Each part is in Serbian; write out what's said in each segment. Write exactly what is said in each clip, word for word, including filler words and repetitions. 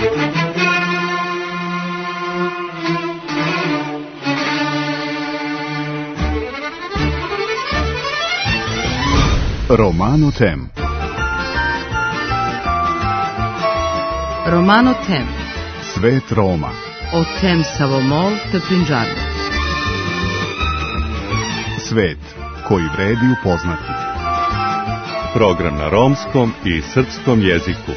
Romano Tem. Romano Tem. Svet Roma. O tem Savomol te Punjabi. Svet koji vredi upoznati. Program na romskom i srpskom jeziku.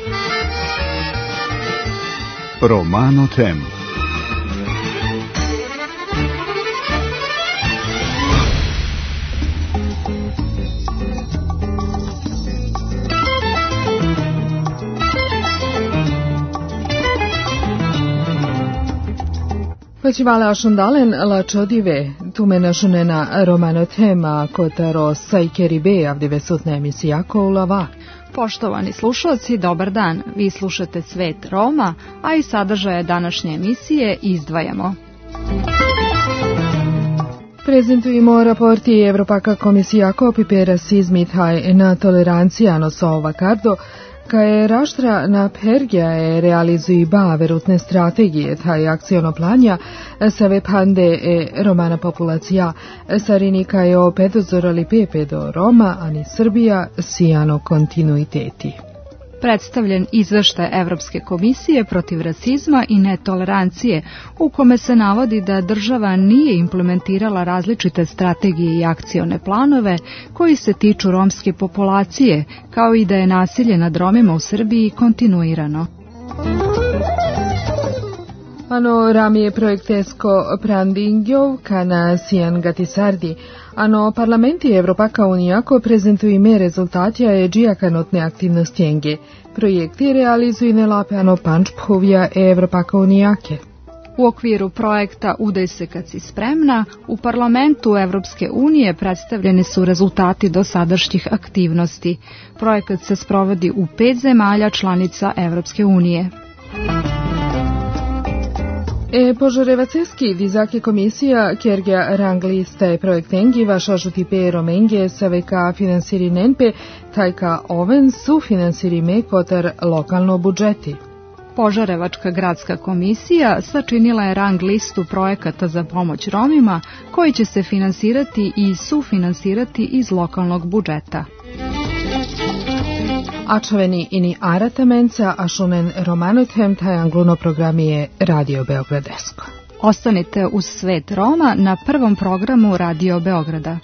Romano Tem. Facivale ascundalen la ciodive, tu menašunena Romano Tema, kotaro sajkeribe avdive sutne emisija koulava. Poštovani slušalci, dobar dan. Vi slušate Svet Roma, a i sadržaje današnje emisije izdvajamo. Prezentujemo raporti Evropaka komisija kopi rasizmi taj na tolerancijano sova kardo, Kaje raštra na pergjaje realizuji ba verutne strategije taj akciono planja save pande e romana populacija sarini kaje o pedozorali pepe do Roma, ani Srbija sijano kontinuiteti. Predstavljen izveštaj Evropske komisije protiv rasizma i netolerancije, u kome se navodi da država nije implementirala različite strategije i akcione planove koji se tiču romske populacije, kao i da je nasilje nad Romima u Srbiji kontinuirano. Ano ramije projektesko prandingjov kana sijan gatisardi, ano parlamenti Evropaka unijako prezentuju me rezultatija e džijakanotne aktivnosti enge. Projekti realizuju nelape ano pančpovja e Evropaka unijake. U okviru projekta Udaj se kad si spremna, u parlamentu Evropske unije predstavljeni su rezultati dosadašnjih aktivnosti. Projekat se sprovodi u pet zemalja članica Evropske unije. E požarevaceski dizake komisija kerga rang liste projektengi vaša žutipe romenge saveka finansiri nenpe, tajka oven su finansiri me kotar lokalno budžeti. Požarevačka gradska komisija sačinila je rang listu projekata za pomoć Romima koji će se finansirati i sufinansirati iz lokalnog budžeta. Ačaveni ini aratamenca, a šunen Romanotem taj angluno programije Radio Beogradesko. Ostanite uz Svet Roma na prvom programu Radio Beograda.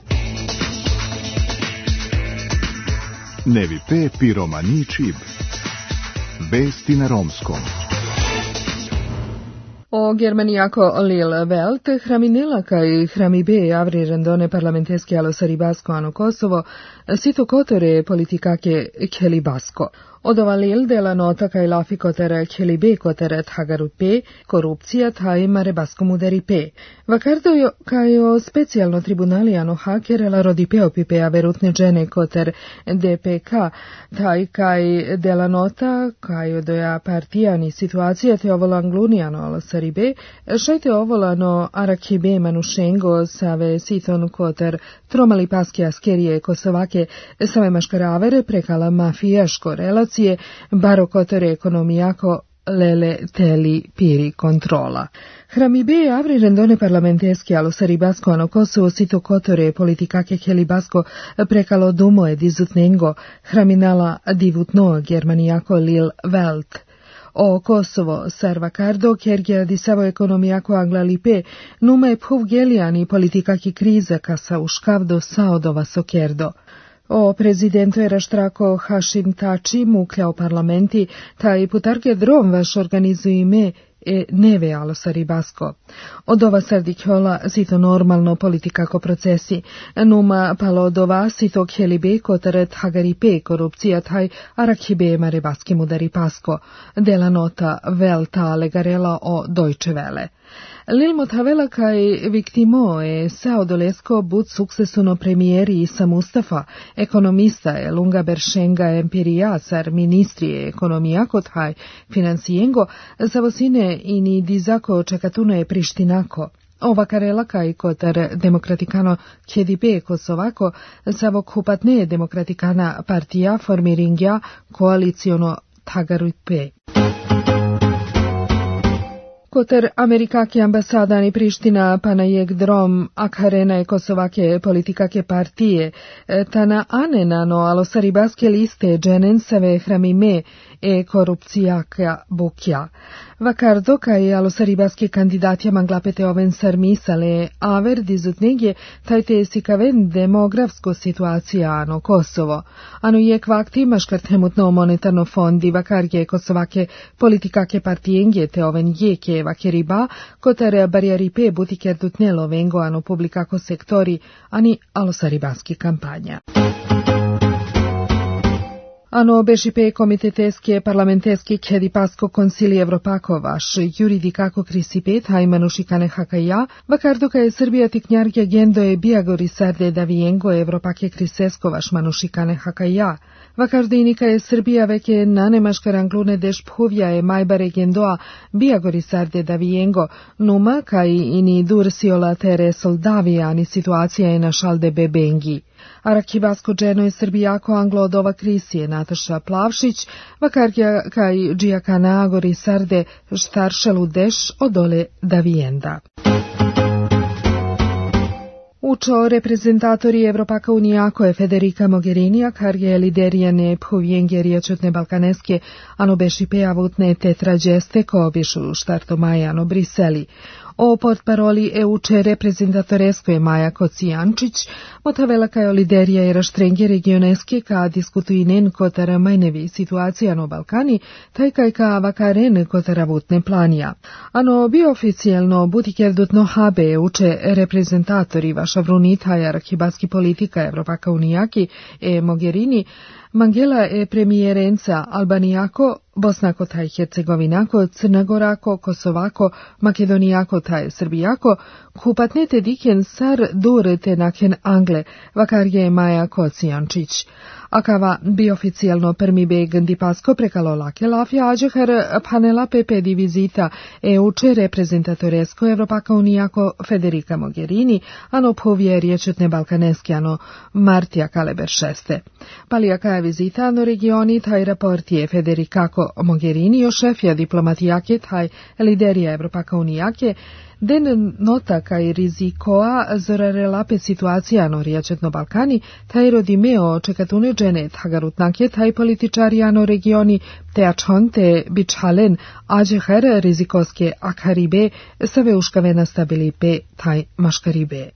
Nevi pe pi romani čib. Vesti na romskom. O germanijako Lil Welt, hraminela kaj hramibe avri rendone parlamenteski alo Saribasko ano Kosovo, sito kotore politikake Kelibasko. Odova Lil dela nota kaj lafi kotere Kelibe kotere Thagarupe, korupcija taj Marebasko muderipe. Vakardo kaj o specijalno tribunali ano hakerela rodipe opipe averutne džene koter de pe ka, taj kaj dela nota kaj odoja partijani situacija te ovola anglunijano alo Saribe, šajte ovolano Arakibe manušengo save siton koter tromali paske askerije kosovake save maškaravere prekala mafijaško relacije baro kotere ekonomijako lele teli piri kontrola. Hramibe avri rendone parlamenteski alo Saribasko ano Kosovo sito kotore politikake Kelibasko prekalo dumo ed izutnengo hraminala divutno germanijako Lil Welt. O Kosovo, Sarvakardo, kergja di savo ekonomijako Anglalipe, nume puvgelijani politikaki kriza kasa uškavdo saodova sokerdo. O prezidentu era štrako Hašim Tači mukljao parlamenti, taj putarke drom vaš organizuju ime e neve alo Saribasko. Od ova sardikjola sito normalno politikako procesi, numa palo od ova sito kjelibe kotaret hagaripe korupcija taj arakhibe marebaski mudari pasko, dela nota velta legarela o Deutsche Welle. Lil Motavela kaj viktimo e saodolesko bud suksesuno premijeri Isa Mustafa, ekonomista e lunga beršenga empirija sar ministrije ekonomijako taj financijengo, zavosine ini dizako čekatuno je Prištinako. Ova karela kaj kotar demokratikano kjedibe Kosovako, savok hupatne demokratikana partija formiringja koaliciono Thagarupe. Koter Amerikake ambasadani Priština panajek drom akharena Kosovake politikake partije tana anenano alosaribaske liste dženensave hramime e korupcijaka bukja. Vakardo kaj alosaribaske kandidatja manglapete oven sarmisale aver dizutnegje tajte sikaven demografsko situacija ano Kosovo. Ano je kvakti maškartemutno monetarno fondi vakarje Kosovake politikake partijengje te oven jeke vakeriba kotar barjaripe butiker dutnelo vengo ano publikako sektori ani alosaribaski kampanja. Ano bešipe komiteteske parlamenteske kedipasko konsili Evropako vaš juridikako krisipet hajmanušikane hakaja, vakardoka je Srbija tiknjarke agendo je biagori sarde da viengo Evropake krisesko vaš manušikane hakaja. Vakardinika je Srbija veke nanemaškaranglune deš phuvja je majbare gendoa biagori sarde da viengo, numa kaj ini dursiola tere soldavija ani situacija je na šalde bebengi. Arakibasko dženo je Srbijako anglo od ova krisije Nataša Plavšić, vakarja kaj džijaka agori sarde štaršelu deš odole da vijenda. Učo reprezentatori Evropaka unijako je Federica Mogherini, kar je liderijane phovjenge riječutne balkaneske ano bešipe avutne tetrađeste ko bišu štarto maja ano Briseli. O portparoli E U-če reprezentatoresko je Maja Kocijančić, motavela kao liderija i raštrenge regioneske ka diskutuinen kotara majnevi situacija no Balkani, taj kaj ka vakaren kotara vutne planija. Ano bi oficijalno butiker dutno habe E U-če reprezentatori vaša vrunita i arhibaski politika Evropaka unijaki e Mogherini, Mangela e premijerenca Albanijako, Bosnako taj Hercegovinako, Crnagorako, Kosovako, Makedonijako taj Srbijako, kupatnete diken sar dur te naken Angle, vakar je Maja Kocijančić. Akava bi oficijalno permibe gandipasko prekalo lake lafja ađehar panela pepe divizita E U-če reprezentatoresko Evropaka unijako Federica Mogherini, ano povje riječetne balkaneske ano Martija Kaleber šeste. Palijaka je vizita ano regioni taj raportije Federicako Mogherini o šefja diplomatijake taj liderija Evropaka unijake, den nota kaj rizikoa zorarelape situacija no riječetno Balkani, taj rodimeo čekatune džene tagarutnake taj političari ano regioni te ačhonte bičhalen ađeher rizikoske akaribe save uškave nastabili taj maškaribe.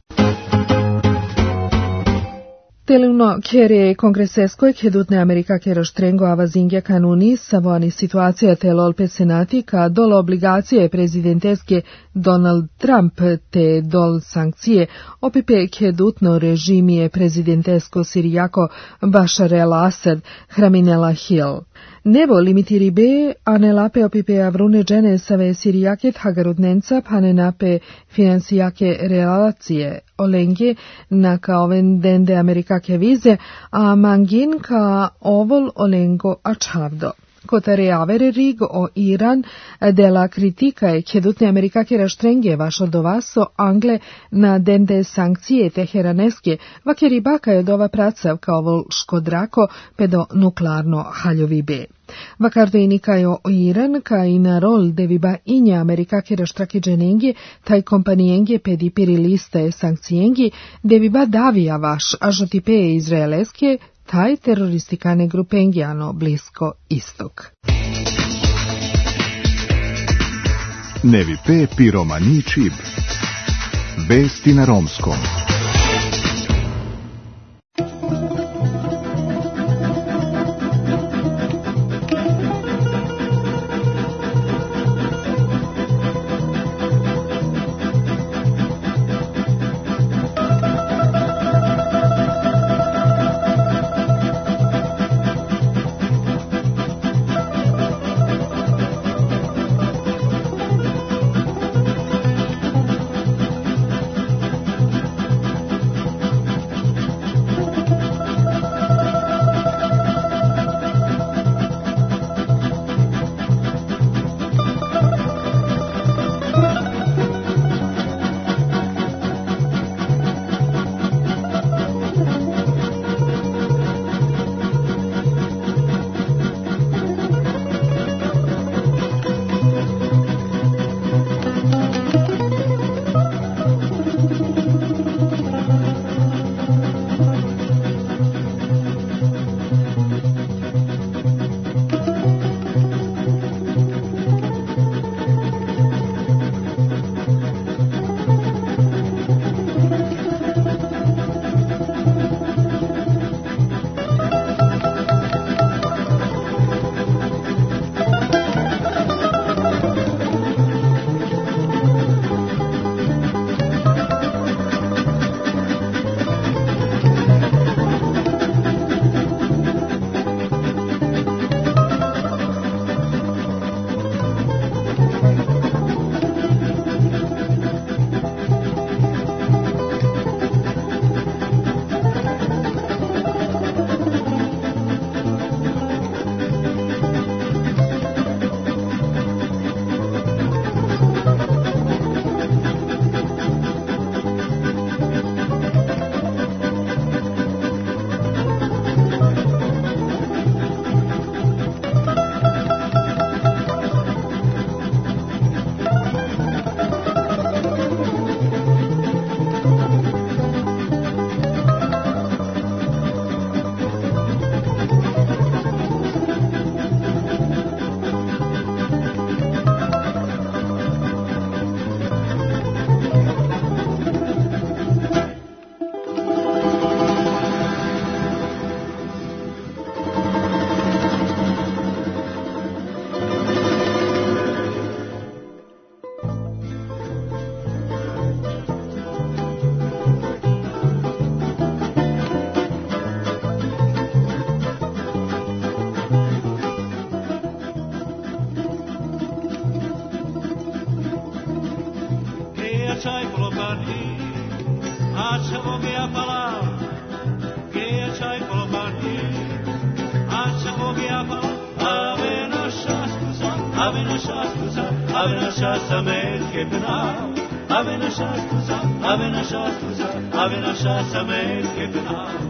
Teluno kere kongresesko kedutne Amerika kero štrengo avazingja kanuni savoni situacija te lolpe senati ka dol obligacije prezidenteske Donald Trump te dol sankcije opipe kedutno režimije prezidentesko sirijako Bashar el-Assad hraminela Hill. Nevo limitiri be anelape opipe avrune džene save sirijake tagarudnenca panenape finansijake relacije olenge na ka oven dende Amerikake vize, a mangin ka ovol olengo ačavdo. Kotare avere rig o Iran de la kritika e kedutne Amerikake raštrenge vašo do vaso Angle na dende sankcije teheraneske vakeribaka je dova pracav kao ovol škodrako pedo nuklearno haljovi be. Vakardo kao o Iran ka i na rol deviba inja Amerikake raštrake dženenge taj kompanijenge pedi piri liste sankcijengi deviba davija vaš ažotipe izraeleske taj teroristikane grupengi ano Blisko istok. Nevi pe piromani čib. Vesti na romskom. c'hai polopani, a c'avo che a pala, che c'hai polopani, a c'avo che a pala, ave nasha scusa, ave nasha scusa, ave nasha samet che penao, ave nasha scusa, ave nasha scusa, ave nasha samet che penao.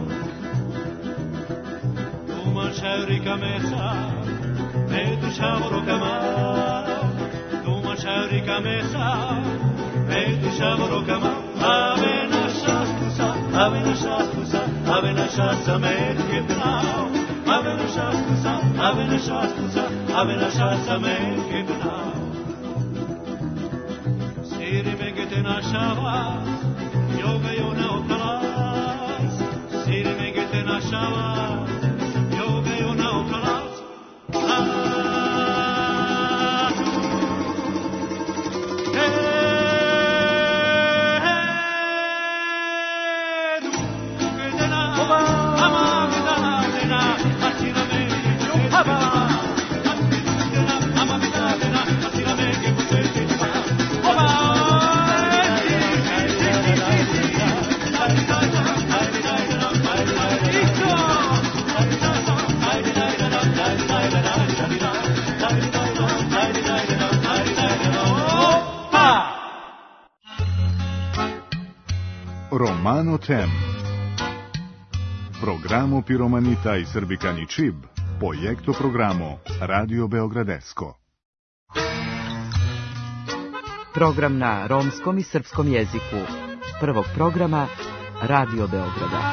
Tu mangiauri camesa, e tu c'avoro camao, tu mangiauri camesa, e tu c'avoro camao, ave nasha scusa, ave nasha scusa, ave nasha samet che penao, ave nasha scusa, ave nasha scusa, ave nasha samet che penao. Si rimengete nashavas, yoga yona okalas, si rimengete nashavas, yoga yona okalas, ah, hey, hey, du, kedena, ama, kedena, kedena, asira me, haba, kedena, ama, kedena, asira me, que pusete, haba. Romano Tem. Programo Piromanita i Srbikani Čib, projekto programo Radio Beogradesko. Program na romskom i srpskom jeziku. Prvog programa Radio Beograda.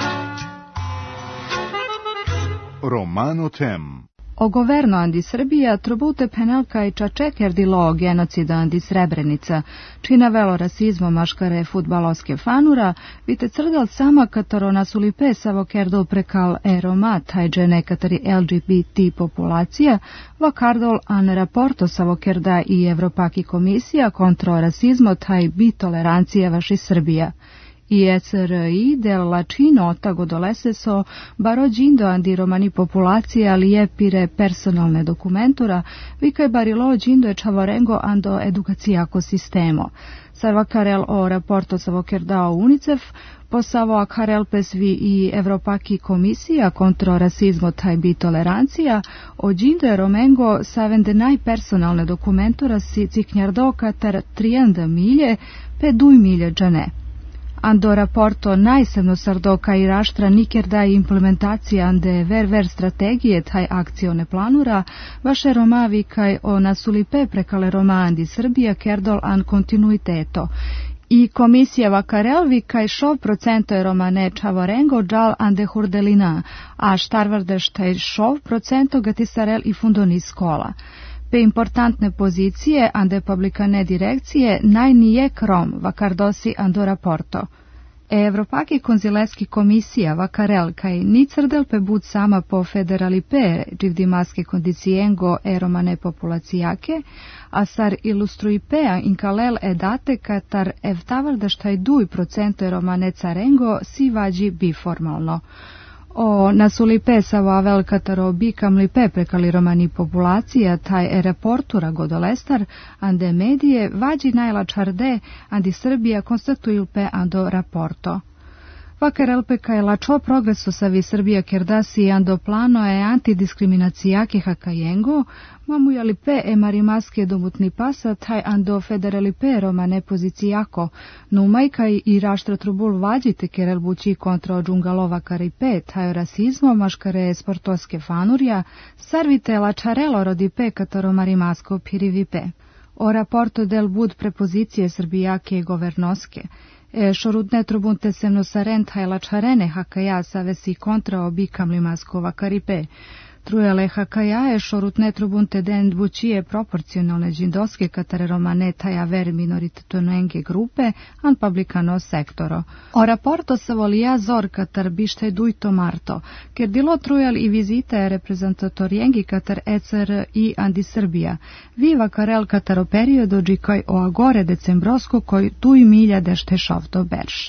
Romano Tem. O governo andi Srbija trobute penelka i čačeker dilo genocida andi Srebrenica, čina velo rasizmo maškare futbaloske fanura, vite crdal sama kataro nasulipe savo kerdol prekal eroma tajđe nekatari L G B T populacija, vakardol an raporto savo kerda i Evropaki komisija kontro rasizmo taj bi tolerancija vaši Srbija. I S R I del Lacino otago dolese so barođindo andi romani populacije ali je pire personalne dokumentura, vikaj barilo džindo je čavorengo ando edukacijako sistemo. Sarvakarel o raporto savo kerdao UNICEF, posavo akarel pesvi i Evropaki komisija kontro rasizmo taj bi tolerancija, o džindo je romengo savende najpersonalne dokumentura si ciknjardo katar trijenda milje, pe duj milje džane. Ando raporto najsebno sardoka i raštra nikerda i implementacija ande ver ver strategije taj akcione planura, vaše romavi kaj o nasulipe prekale roma andi Srbija kerdol an kontinuiteto. I komisija vakarelvi kaj šov procento je romane čavorengo džal ande hurdelina, a štarvardeš taj šov procento gatisarel i fundoni skola. Pe importantne pozicije ande publikane direkcije najnije krom vakardosi ando raporto. E Evropaki konzileski komisija vakarel kaj ni crdel pe bud sama po federalipe dživdimaske kondicijengo e romane populacijake, a sar ilustruipea inkalel edate katar evtavardaštaj duj procento e romane carengo si vađi biformalno. O nasulipe savo velika taro bikam lipe prekali romani populacija taj e reportura godolestar ande medije vađi najlačarde andi Srbija konstatuju pe ando raporto. Vakarel pe kaj lačo progreso savi Srbija kerdasi ando plano e antidiskriminacijake hakajengo, mamujali pe e marimaske domutni pasa taj ando federalipe romane pozicijako, numaj kaj i raštra trubul vađite kerel bući kontro džungalova karipe taj rasizmo maškare sportoske fanurja, sarvite lačarelo rodipe kataro marimasko pirivipe. O raporto del bud prepozicije srbijake governoske, e šorudne trubunte semno sarentaj lačarene hakaja savesi kontra obikam limaskova karipe. Trujele hakaja e šorutne trubunte den bučije proporcionalne džindoske katare romane taja ver minoritetonenge grupe an publikano sektoro. O raporto se volija zor katar bište dujto marto, ker dilo trujel i vizite reprezentatorijengi katar E C R i andi Srbija. Viva karel katar o periodu džikoj o agore decembrosko koj tuj milja dešte šovto berš.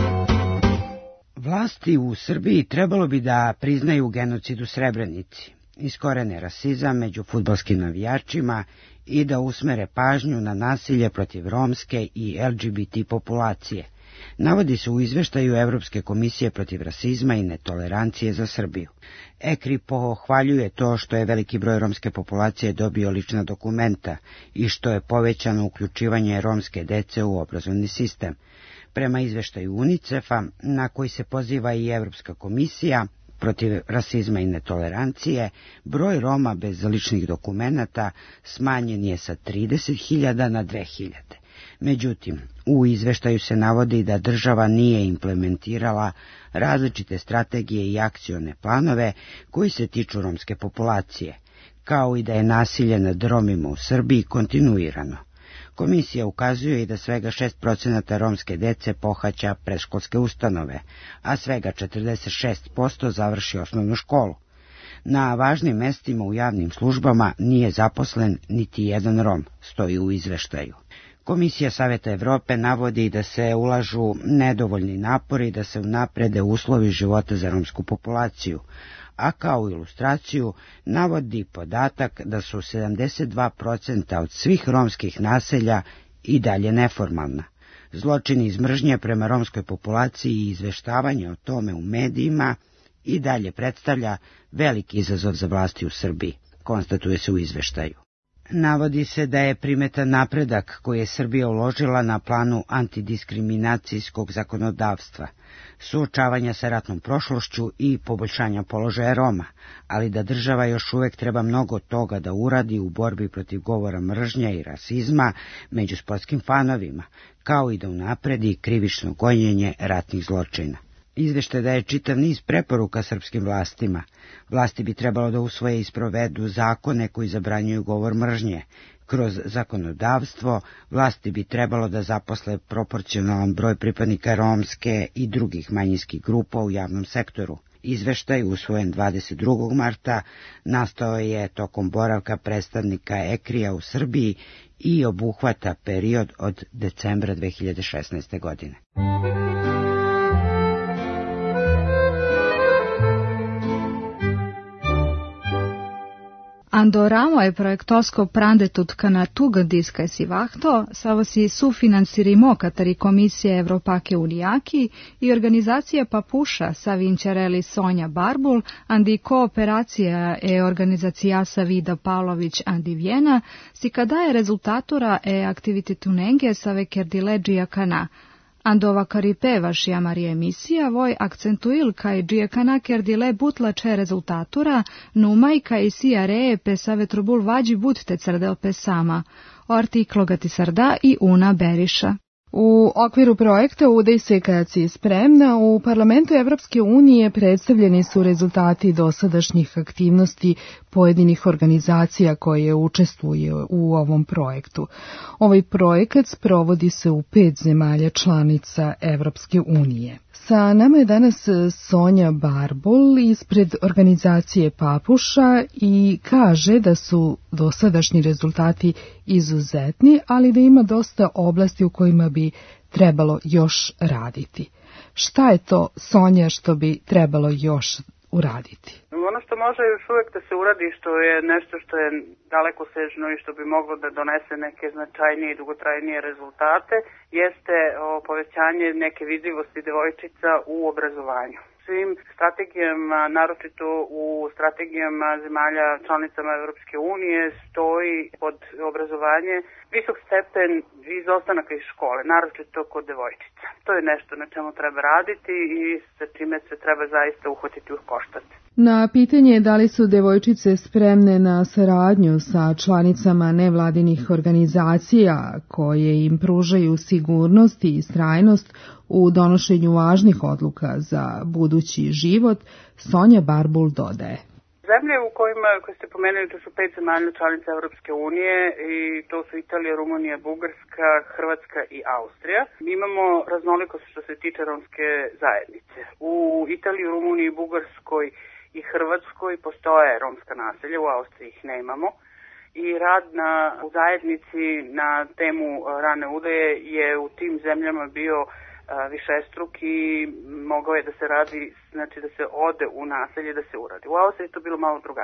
Vlasti u Srbiji trebalo bi da priznaju genocid u Srebrenici. iskorene rasizam među fudbalskim navijačima i da usmere pažnju na nasilje protiv romske i L G B T populacije, navodi se u izveštaju Evropske komisije protiv rasizma i netolerancije za Srbiju. E C R I pohvaljuje to što je veliki broj romske populacije dobio lična dokumenta i što je povećano uključivanje romske dece u obrazovni sistem. Prema izveštaju UNICEF-a, na koji se poziva i Evropska komisija protiv rasizma i netolerancije, broj Roma bez ličnih dokumenata smanjen je sa trideset hiljada na dve hiljade. Međutim, u izveštaju se navodi da država nije implementirala različite strategije i akcione planove koji se tiču romske populacije, kao i da je nasilje nad Romima u Srbiji kontinuirano. Komisija ukazuje i da svega šest procenata romske dece pohađa predškolske ustanove, a svega četrdeset šest posto završi osnovnu školu. Na važnim mestima u javnim službama nije zaposlen niti jedan Rom, stoji u izveštaju. Komisija Saveta Evrope navodi da se ulažu nedovoljni napori da se unaprede uslovi života za romsku populaciju, a kao ilustraciju navodi podatak da su sedamdeset dva posto od svih romskih naselja i dalje neformalna. Zločini iz mržnje prema romskoj populaciji i izveštavanje o tome u medijima i dalje predstavlja veliki izazov za vlasti u Srbiji, konstatuje se u izveštaju. Navodi se da je primetan napredak koji je Srbija uložila na planu antidiskriminacijskog zakonodavstva, suočavanja sa ratnom prošlošću i poboljšanja položaja Roma, ali da država još uvek treba mnogo toga da uradi u borbi protiv govora mržnja i rasizma među sportskim fanovima, kao i da unapredi krivično gonjenje ratnih zločina. Izveštaj daje čitav niz preporuka srpskim vlastima. Vlasti bi trebalo da usvoje i sprovedu zakone koji zabranjuju govor mržnje. Kroz zakonodavstvo vlasti bi trebalo da zaposle proporcionalan broj pripadnika romske i drugih manjinskih grupa u javnom sektoru. Izveštaj, usvojen dvadeset drugog marta, nastao je tokom boravka predstavnika E C R I-a u Srbiji i obuhvata period od decembra dve hiljade šesnaeste. godine. Andoramo je projektosko prandetut kana tuga diskai vahto, savosi sufinansirimo katari komisije Evropake Unijaki i organizacija Papuša sa vinčareli Sonja Barbul, andi kooperacija e organizacija Savida Pavlović andi Vjena, si kada je rezultatura e aktivitetu nenge sa vekerdileđija kana. Andova karipevašija Marija emisija voj akcentuil kaj džije kana kerdile butlače rezultatura, numaj kaj sija reje pe savetrubul vađi budte crdel pe sama. O artiklo gati sarda i una beriša. U okviru projekta Udej se kad si spremna, u Parlamentu Evropske unije predstavljeni su rezultati dosadašnjih aktivnosti pojedinih organizacija koje učestvuje u ovom projektu. Ovaj projekat sprovodi se u pet zemalja članica Evropske unije. Sa nama je danas Sonja Barbul ispred organizacije Papuša i kaže da su dosadašnji rezultati izuzetni, ali da ima dosta oblasti u kojima bi trebalo još raditi. Šta je to, Sonja, što bi trebalo još uraditi? Ono što može još uvijek da se uradi, što je nešto što je daleko sežno i što bi moglo da donese neke značajnije i dugotrajnije rezultate, jeste povećanje neke vidljivosti devojčica u obrazovanju. Svim strategijama, naročito u strategijama zemalja članicama Evropske unije, stoji pod obrazovanje visok stepen izostanaka iz škole, naročito kod devojčica. To je nešto na čemu treba raditi i sa čime se treba zaista uhvatiti u koštac. Na pitanje da li su devojčice spremne na saradnju sa članicama nevladinih organizacija koje im pružaju sigurnost i istrajnost u donošenju važnih odluka za budući život, Sonja Barbul dodaje. Zemlje u kojima, koje ste pomenuli, to su pet zemalja članica Evropske unije i to su Italija, Rumunija, Bugarska, Hrvatska i Austrija. Mi imamo raznolikost što se tiče romske zajednice. U Italiji, Rumuniji, Bugarskoj i Hrvatskoj postoje romska naselja, u Austriji ih nemamo. I rad na, u zajednici na temu rane udaje je u tim zemljama bio višestruk i mogao je da se radi, znači da se ode u naselje da se uradi. U Austriji je to bilo malo drugačije.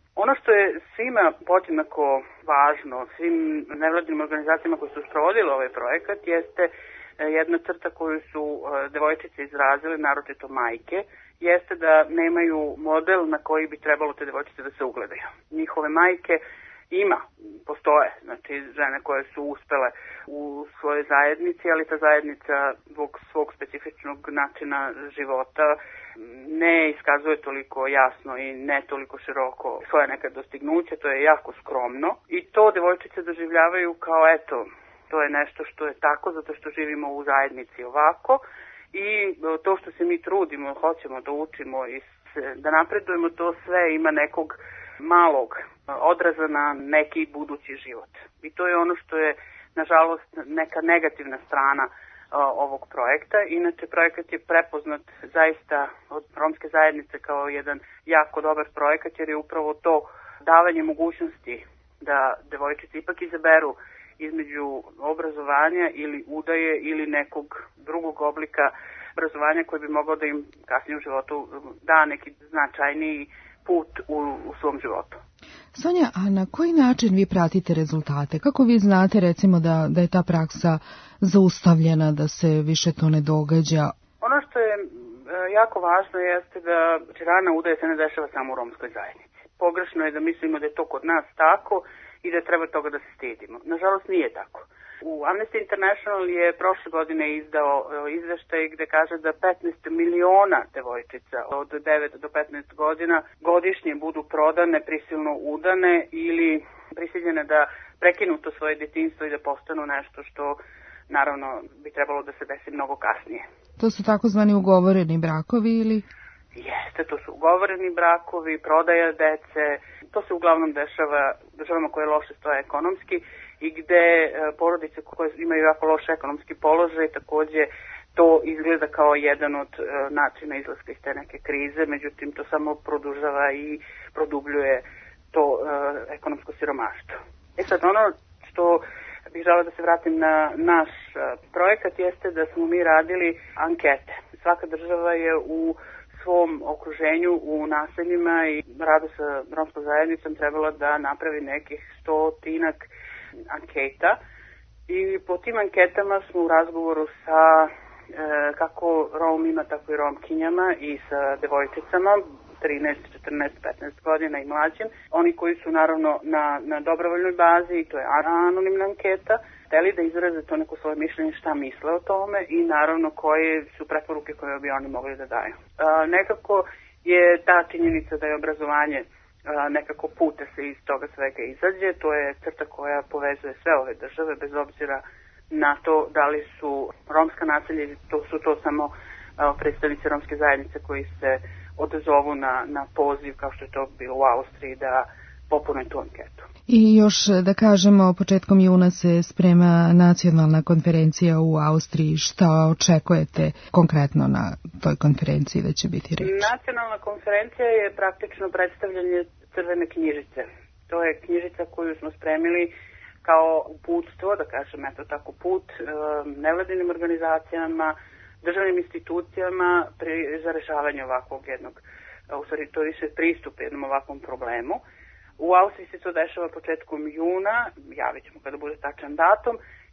Ono što je svima podjednako važno, svim nevladinim organizacijama koji su sprovodili ovaj projekat, jeste jedna crta koju su devojčice izrazile, naročito majke, jeste da nemaju model na koji bi trebalo te devojčice da se ugledaju. Njihove majke ima, postoje, znači žene koje su uspele u svojoj zajednici, ali ta zajednica zbog svog specifičnog načina života ne iskazuje toliko jasno i ne toliko široko svoje neka dostignuće, to je jako skromno i to devojčice doživljavaju kao eto, to je nešto što je tako zato što živimo u zajednici ovako i to što se mi trudimo, hoćemo da učimo i da napredujemo, to sve ima nekog malog odraza na neki budući život. I to je ono što je, nažalost, neka negativna strana ovog projekta. Inače, projekat je prepoznat zaista od romske zajednice kao jedan jako dobar projekat, jer je upravo to davanje mogućnosti da devojčice ipak izaberu između obrazovanja ili udaje ili nekog drugog oblika obrazovanja koji bi mogao da im kasnije u životu da neki značajniji put u, u svom životu. Sonja, a na koji način vi pratite rezultate? Kako vi znate recimo da, da je ta praksa zaustavljena, da se više to ne događa? Ono što je jako važno jeste da rana udaje se ne dešava samo u romskoj zajednici. Pogrešno je da mislimo da je to kod nas tako i da treba toga da se stidimo. Nažalost nije tako. U Amnesty International je prošle godine izdao izveštaj gde kaže da petnaest miliona devojčica od devet do petnaest godina godišnje budu prodane, prisilno udane ili prisiljene da prekinu to svoje detinjstvo i da postanu nešto što naravno bi trebalo da se desi mnogo kasnije. To su takozvani ugovoreni brakovi ili? Jeste, to su ugovoreni brakovi, prodaja dece, to se uglavnom dešava državama koje loše stoje ekonomski i gde porodice koje imaju jako loš ekonomski položaj takođe to izgleda kao jedan od načina izlaska iz te neke krize, međutim to samo produžava i produbljuje to ekonomsko siromaštvo. E sad ono što bih žela da se vratim na naš projekat jeste da smo mi radili ankete. Svaka država je u svom okruženju u naseljima i radu sa romskom zajednicom trebala da napravi nekih stotinak anketa i po tim anketama smo u razgovoru sa e, kako Romima, tako i Romkinjama i sa devojčicama trinaest, četrnaest, petnaest godina i mlađim. Oni koji su naravno na, na dobrovoljnoj bazi, to je anonimna anketa, hteli da izraze to neko svoje mišljenje šta misle o tome i naravno koje su preporuke koje bi oni mogli da daju. A, nekako je ta činjenica da je obrazovanje a, nekako put da se iz toga svega izađe, to je crta koja povezuje sve ove države bez obzira na to da li su romska naselja ili to su to samo a, predstavnici romske zajednice koji se odazovu na, na poziv kao što je to bilo u Austriji da popune tu anketu. I još da kažemo, početkom juna se sprema nacionalna konferencija u Austriji. Šta očekujete konkretno na toj konferenciji da će biti reč? Nacionalna konferencija je praktično predstavljanje crvene knjižice. To je knjižica koju smo spremili kao uputstvo, da kažem eto tako put, nevladinim organizacijama, državnim institucijama pri, za rešavanje ovakvog jednog, u stvari to više pristup jednom ovakvom problemu. U Austriji se to dešava početkom juna, javit ćemo kada bude tačan datum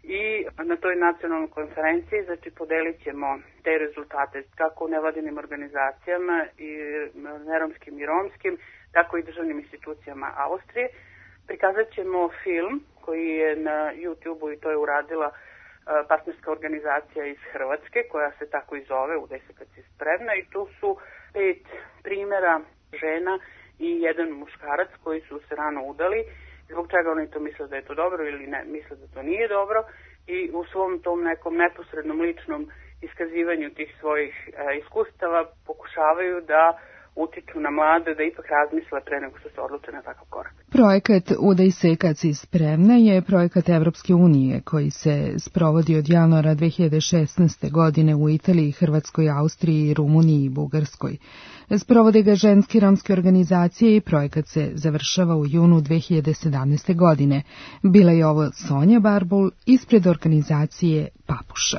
i na toj nacionalnoj konferenciji znači podelit ćemo te rezultate kako nevladinim organizacijama i neromskim i romskim, tako i državnim institucijama Austrije. Prikazat ćemo film koji je na YouTube-u i to je uradila partnerska organizacija iz Hrvatske koja se tako i zove Udaj se kad si spremna i tu su pet primjera žena i jedan muškarac koji su se rano udali, zbog čega oni to misle da je to dobro ili ne misle da to nije dobro i u svom tom nekom neposrednom ličnom iskazivanju tih svojih e, iskustava pokušavaju da utiču na mlade da ipak razmisle pre nego što se odluče na takav korak. Projekat Udaj se kad si spremna je projekat Evropske unije koji se sprovodi od januara dve hiljade šesnaeste. godine u Italiji, Hrvatskoj, Austriji, Rumuniji i Bugarskoj. Sprovode ga ženske romske organizacije i projekat se završava u junu dve hiljade sedamnaeste. godine. Bila je ovo Sonja Barbul ispred organizacije Papuša.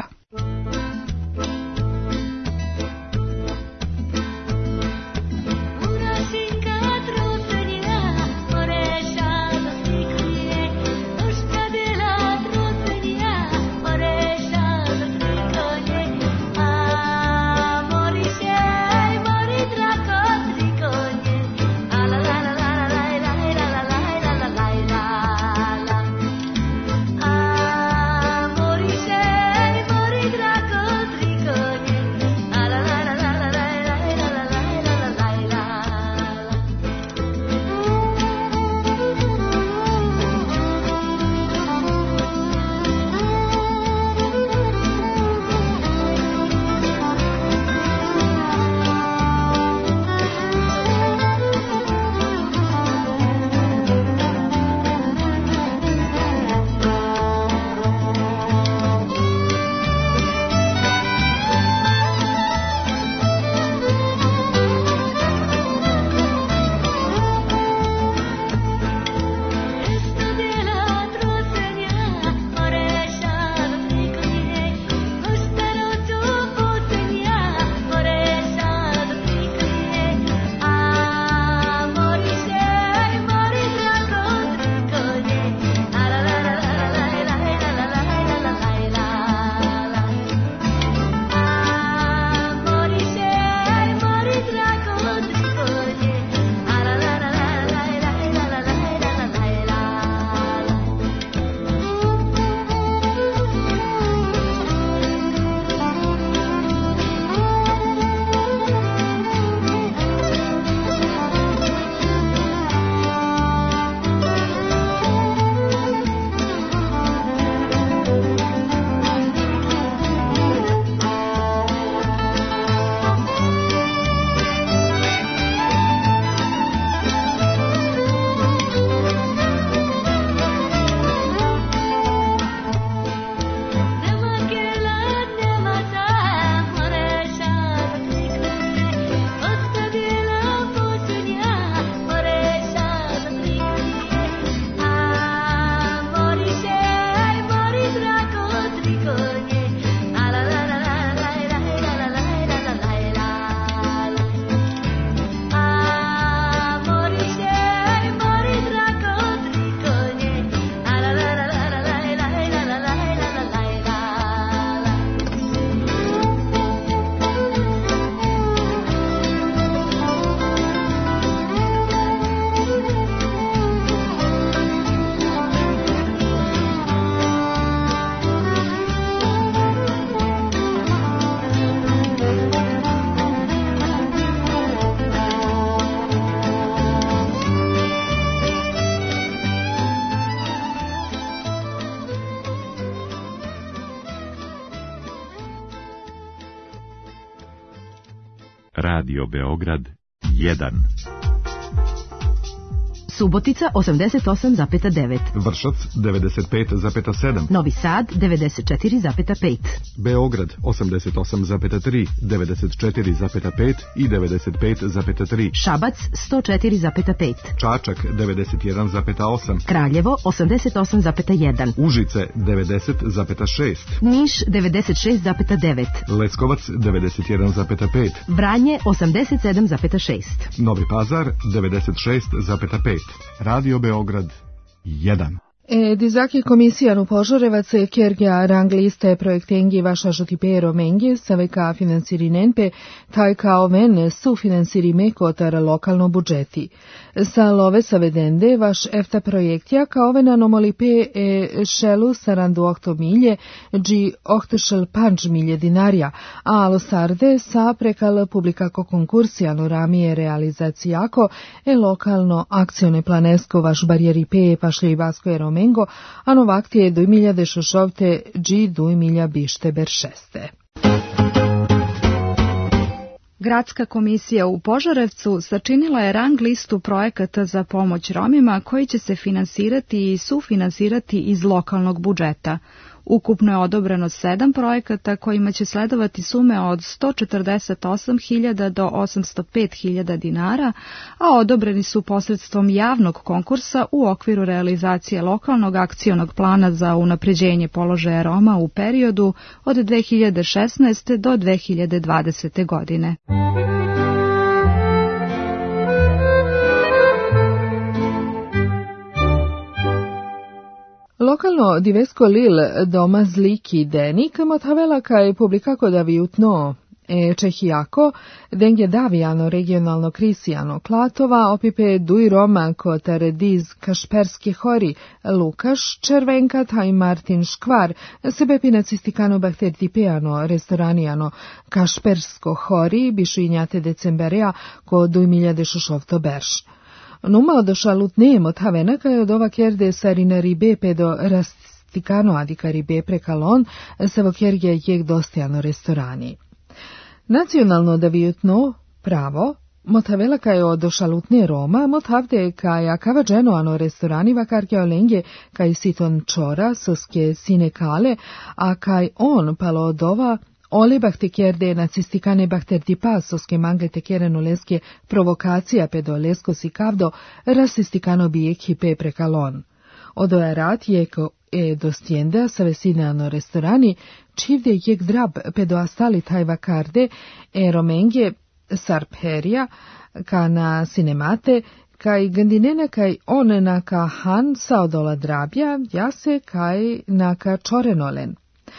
Radio Beograd jedan. Subotica osamdeset osam zarez devet. Vršac devedeset pet zarez sedam. Novi Sad devedeset četiri zarez pet. Beograd osamdeset osam zarez tri, devedeset četiri zarez pet i devedeset pet zarez tri. Šabac sto četiri zarez pet. Čačak devedeset jedan zarez osam. Kraljevo osamdeset osam zarez jedan. Užice devedeset zarez šest. Niš devedeset šest zarez devet. Leskovac devedeset jedan zarez pet. Vranje osamdeset sedam zarez šest. Novi Pazar devedeset šest zarez pet. Radio Beograd jedan. E dizaki komisijan u Požarevac kjergja rang liste projektengi vaša žotipero mengi saveka financirinenpe taj kao ven su financiri kotar lokalno budžeti. Sa love savedende vaš efta projektja kao ven anomolipe e šelu sarandu okto milje dži oktešel panč milje dinarja, a alo sarde sa prekal publikako konkursijano ramije realizacijako e lokalno akcione planesko vaš barijeripe pašlje i basko ero Mengo, a novakti je doj milja dešošovte dži doj milja bište beršeste. Gradska komisija u Požarevcu sačinila je rang listu projekata za pomoć Romima koji će se finansirati i sufinansirati iz lokalnog budžeta. Ukupno je odobreno sedam projekata kojima će sledovati sume od sto četrdeset osam hiljada do osamsto pet hiljada dinara, a odobreni su posredstvom javnog konkursa u okviru realizacije lokalnog akcionog plana za unapređenje položaja Roma u periodu od dve hiljade šesnaeste. do dve hiljade dvadesete. godine. Lokalno divesko lil doma zliki denik motavela kaj publikako da viutno e Čehijako, dengje davijano regionalno krisijano klatova, opipe duj Roma kotar diz kašperski hori, Lukaš, Červenka, taj Martin Škvar, sebe pinacistikano baktertipijano restoranijano kašpersko hori, bišinjate decemberija ko duj miljade šušovto berš. Numa odošalut nemo tavena kaj od ova kjerde sarina ribe pedo rastikano adika ribe prekalon savo kjerge jek dostajano restorani. Nacionalno davijutno pravo motavela kaj odošalutne Roma motavde kaj akava dženoano restorani vakarke olengje kaj siton čora soske sinekale a kaj on palo od ova Ole baktekerde nacistikane baktertipa soske mangle tekereno leske provokacija pedo lesko si kavdo rasistikano bijek hipe prekalon. Odo je rat jeko e dostiende sa vesinano restorani čivde jek drab pedo astali taj vakarde e romenge sarperija ka na sinemate kaj gandinena kaj on naka han sa odola drabja jase kaj naka čorenolen.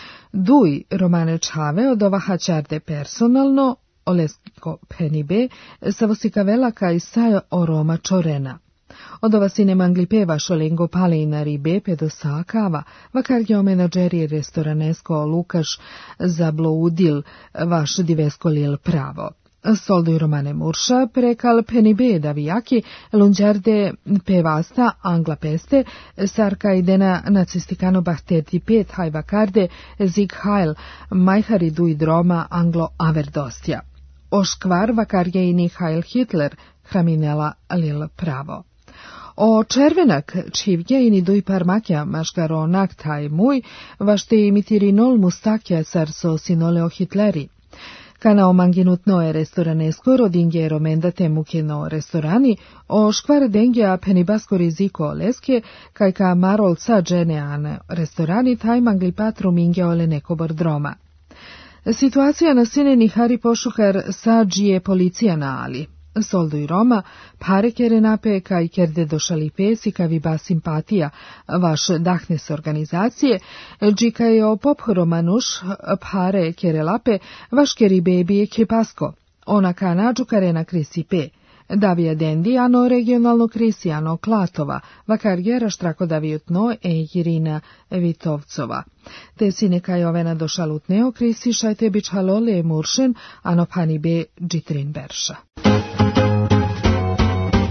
Duj Romane Čave od ova hačarde personalno, olesko penibe, savosikavela kaj sajo o Roma čorena. Od ova sine manglipe šolengo palejna ribe pedo sakava, vakar je o menadžeri restoranesko Lukaš zabloudil vaš divesko lil pravo. Solduj Romane Murša prekal penibe davijaki, lunđarde pevasta angla peste, sarka idena nacistikano bahterti pet hajvakarde, zig hajl, majhari duj droma anglo averdostja. Oškvar vakarje ini hajl Hitler, hraminela lil pravo. O červenak čivge ini duj parmakja maškaro naktaj muj, vašte imitirinol mustakja sarso sinole o Hitleri. Kana o manginutno je restoranesko rodinge romenda temukino restorani, o škvar denge a penibasko riziko leske, kaj ka marol sa dženean restorani taj mangli patru minge ole neko bordroma. Situacija na sineni hari pošukar sa džije policija na ali. Solduj Roma, pare kere nape kaj kerde došali pesi kavi ba simpatija vaš dahnes organizacije, džika je o pop romanuš pare kere lape vaš keri bebi kepasko, ona ka nađu karena krisi pe. Davija dendi ano regionalno krisi ano klatova, vakar gera štrako davijutno e Jirina Vitovcova. Te sine kaj ovena došalutneo krisi šajte bić halole muršen ano pani be džitrin berša.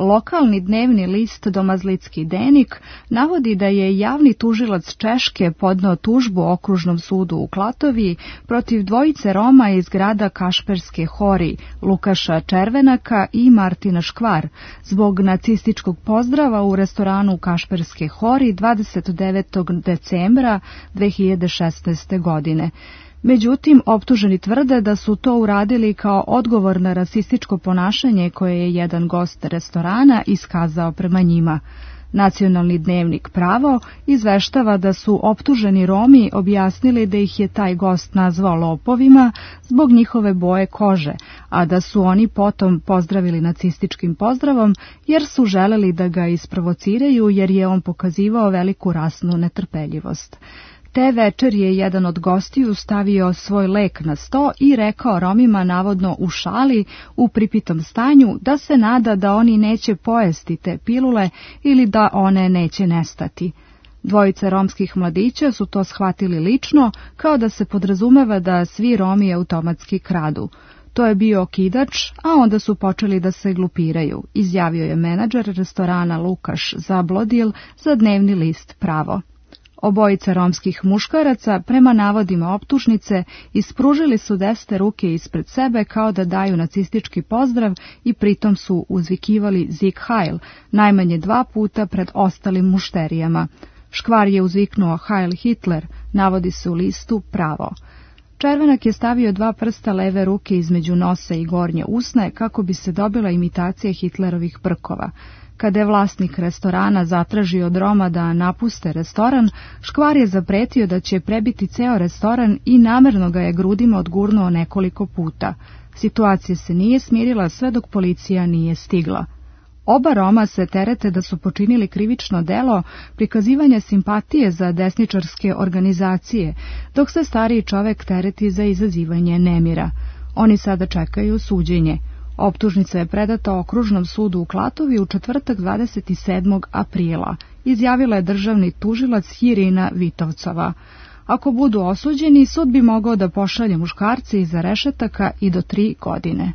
Lokalni dnevni list Domazlitski denik navodi da je javni tužilac Češke podneo tužbu Okružnom sudu u Klatoviji protiv dvojice Roma iz grada Kašperske Hori, Lukaša Červenaka i Martina Škvar, zbog nacističkog pozdrava u restoranu Kašperske Hori dvadeset devetog decembra dve hiljade šesnaeste. godine. Međutim, optuženi tvrde da su to uradili kao odgovor na rasističko ponašanje koje je jedan gost restorana iskazao prema njima. Nacionalni dnevnik Pravo izveštava da su optuženi Romi objasnili da ih je taj gost nazvao lopovima zbog njihove boje kože, a da su oni potom pozdravili nacističkim pozdravom jer su želeli da ga isprovociraju jer je on pokazivao veliku rasnu netrpeljivost. Te večer je jedan od gostiju stavio svoj lek na sto i rekao Romima navodno u šali u pripitom stanju da se nada da oni neće pojesti te pilule ili da one neće nestati. Dvojica romskih mladića su to shvatili lično, kao da se podrazumeva da svi Romi automatski kradu. To je bio okidač, a onda su počeli da se glupiraju, izjavio je menadžer restorana Lukaš Zablodil za dnevni list Pravo. Obojica romskih muškaraca, prema navodima optužnice, ispružili su desne ruke ispred sebe kao da daju nacistički pozdrav i pritom su uzvikivali Sieg Heil, najmanje dva puta pred ostalim mušterijama. Škvar je uzviknuo Heil Hitler, navodi se u listu Pravo. Červenak je stavio dva prsta leve ruke između nosa i gornje usne kako bi se dobila imitacija Hitlerovih brkova. Kada je vlasnik restorana zatražio od Roma da napuste restoran, Škvar je zapretio da će prebiti ceo restoran i namerno ga je grudima odgurnuo nekoliko puta. Situacija se nije smirila sve dok policija nije stigla. Oba Roma se terete da su počinili krivično delo prikazivanja simpatije za desničarske organizacije, dok se stariji čovek tereti za izazivanje nemira. Oni sada čekaju suđenje. Optužnica je predata Okružnom sudu u Klatovi u četvrtak dvadeset sedmog aprila, izjavila je državni tužilac Hirina Vitovcova. Ako budu osuđeni, sud bi mogao da pošalje muškarce iza rešetaka i do tri godine.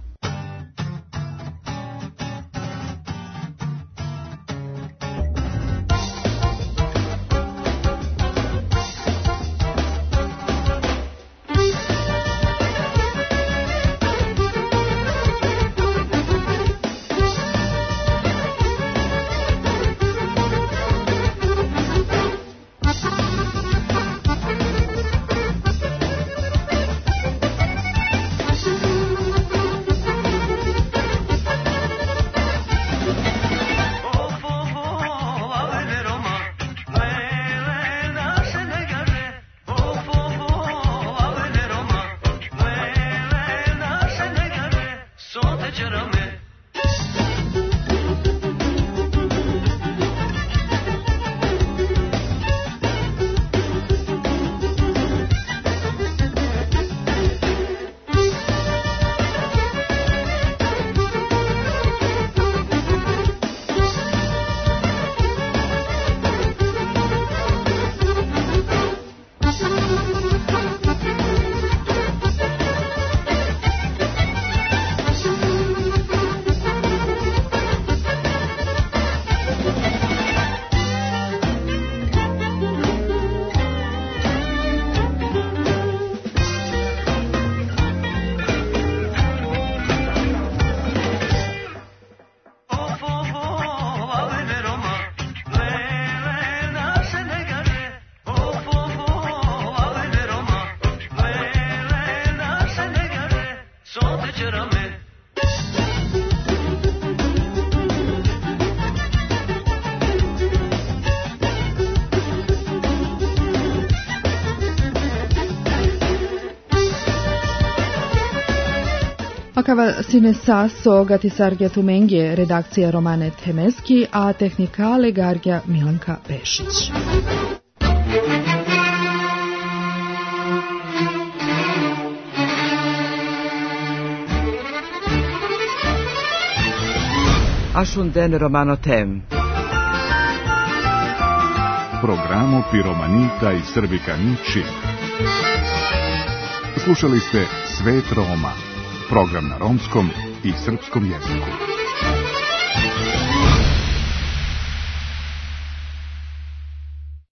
Akava sine saso gatisargja tumengje redakcija Romane Temeski, a tehnikale gargja Milanka Pešić. Ashunden Romano Tem. Programo Piromanita i Srbikani Čib. Slušali ste Svet Roma, program na romskom i srpskom jeziku.